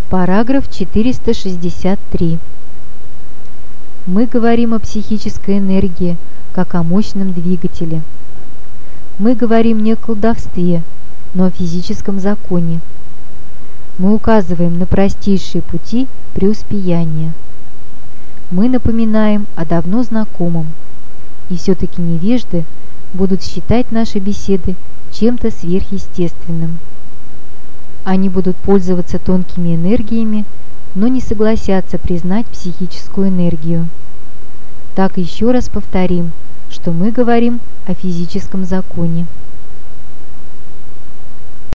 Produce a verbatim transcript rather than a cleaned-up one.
Параграф четыреста шестьдесят три. Мы говорим о психической энергии, как о мощном двигателе. Мы говорим не о колдовстве, но о физическом законе. Мы указываем на простейшие пути преуспеяния. Мы напоминаем о давно знакомом, и все-таки невежды будут считать наши беседы чем-то сверхъестественным. Они будут пользоваться тонкими энергиями, но не согласятся признать психическую энергию. Так еще раз повторим, что мы говорим о физическом законе.